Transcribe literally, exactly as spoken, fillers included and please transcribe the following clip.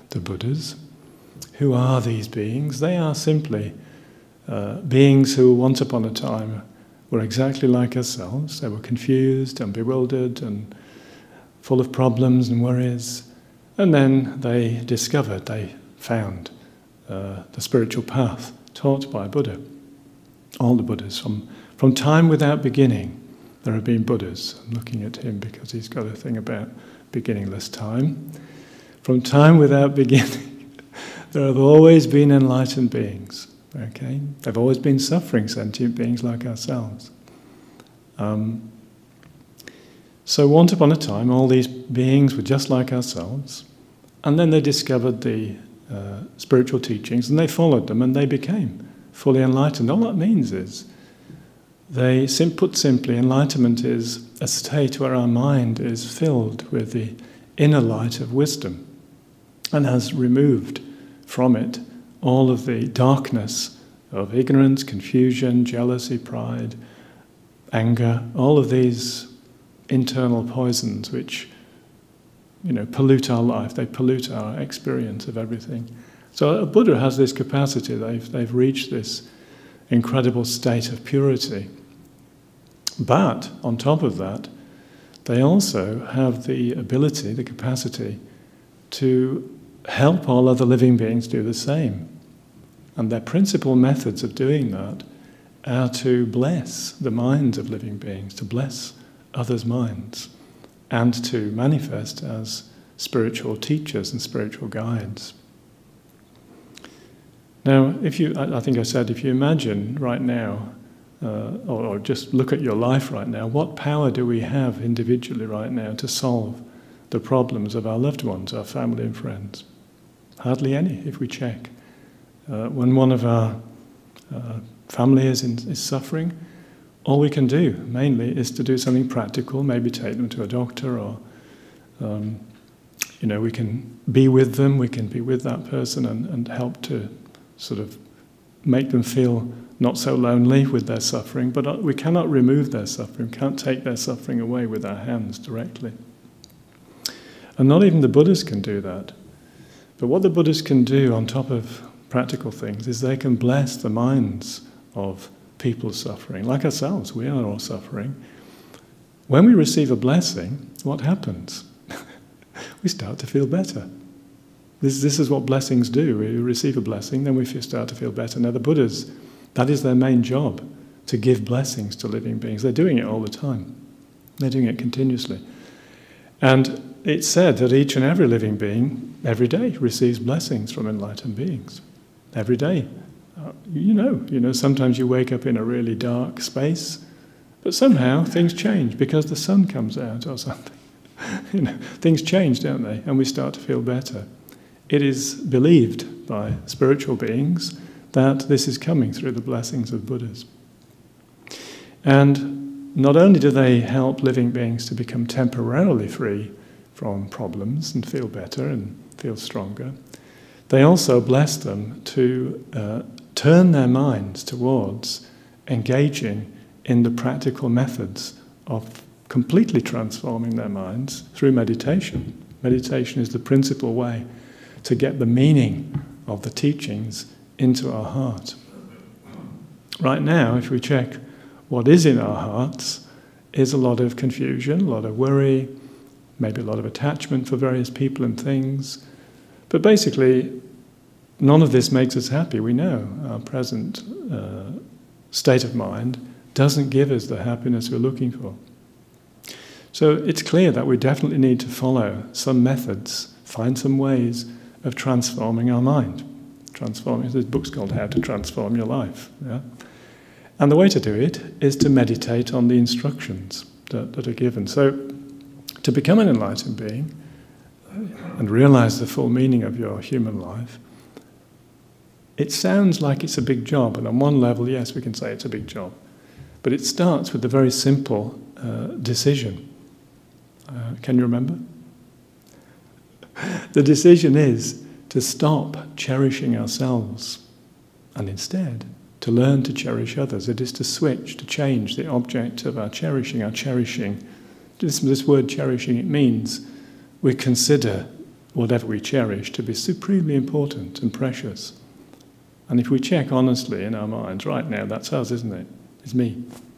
the Buddhas. Who are these beings? They are simply uh, beings who once upon a time were exactly like ourselves. They were confused and bewildered and full of problems and worries. And then they discovered, they found uh, the spiritual path taught by Buddha. All the Buddhas, from, from time without beginning, there have been Buddhas. I'm looking at him because he's got a thing about beginningless time. From time without beginning, there have always been enlightened beings. Okay, they've always been suffering sentient beings like ourselves. Um, so once upon a time, all these beings were just like ourselves, and then they discovered the uh, spiritual teachings, and they followed them, and they became fully enlightened. All that means is, they sim- put simply, enlightenment is a state where our mind is filled with the inner light of wisdom, and has removed from it all of the darkness of ignorance, confusion, jealousy, pride, anger, all of these internal poisons which, you know, pollute our life. They pollute our experience of everything. So a Buddha has this capacity. They've, they've reached this incredible state of purity. But on top of that, they also have the ability, the capacity to help all other living beings do the same. And their principal methods of doing that are to bless the minds of living beings, to bless others' minds, and to manifest as spiritual teachers and spiritual guides. Now, if you, I think I said, if you imagine right now, uh, or, or just look at your life right now, what power do we have individually right now to solve the problems of our loved ones, our family and friends? Hardly any, if we check. Uh, when one of our uh, family is, in, is suffering, all we can do, mainly, is to do something practical, maybe take them to a doctor, or, um, you know, we can be with them, we can be with that person and, and help to sort of make them feel not so lonely with their suffering, but we cannot remove their suffering, can't take their suffering away with our hands directly. And not even the Buddhas can do that. But what the Buddhas can do on top of practical things is they can bless the minds of people suffering. Like ourselves, we are all suffering. When we receive a blessing, what happens? We start to feel better. This, this is what blessings do. We receive a blessing, then we start to feel better. Now the Buddhas, that is their main job, to give blessings to living beings. They're doing it all the time. They're doing it continuously. And it's said that each and every living being, every day, receives blessings from enlightened beings. Every day. Uh, you know, you know, sometimes you wake up in a really dark space, but somehow things change because the sun comes out or something. You know, things change, don't they? And we start to feel better. It is believed by spiritual beings that this is coming through the blessings of Buddhas. And not only do they help living beings to become temporarily free from problems and feel better and feel stronger, they also bless them to uh, turn their minds towards engaging in the practical methods of completely transforming their minds through meditation. Meditation is the principal way to get the meaning of the teachings into our heart. Right now, if we check what is in our hearts, is a lot of confusion, a lot of worry, maybe a lot of attachment for various people and things. But basically, none of this makes us happy. We know our present uh, state of mind doesn't give us the happiness we're looking for. So it's clear that we definitely need to follow some methods, find some ways of transforming our mind. Transforming, there's books called How to Transform Your Life. Yeah? And the way to do it is to meditate on the instructions that, that are given. So to become an enlightened being and realize the full meaning of your human life, it sounds like it's a big job, and on one level, yes, we can say it's a big job. But it starts with a very simple uh, decision. Uh, can you remember? The decision is to stop cherishing ourselves and instead to learn to cherish others. It is to switch, to change the object of our cherishing. Our cherishing, this, this word cherishing, it means we consider whatever we cherish to be supremely important and precious. And if we check honestly in our minds, right now, that's us, isn't it? It's me.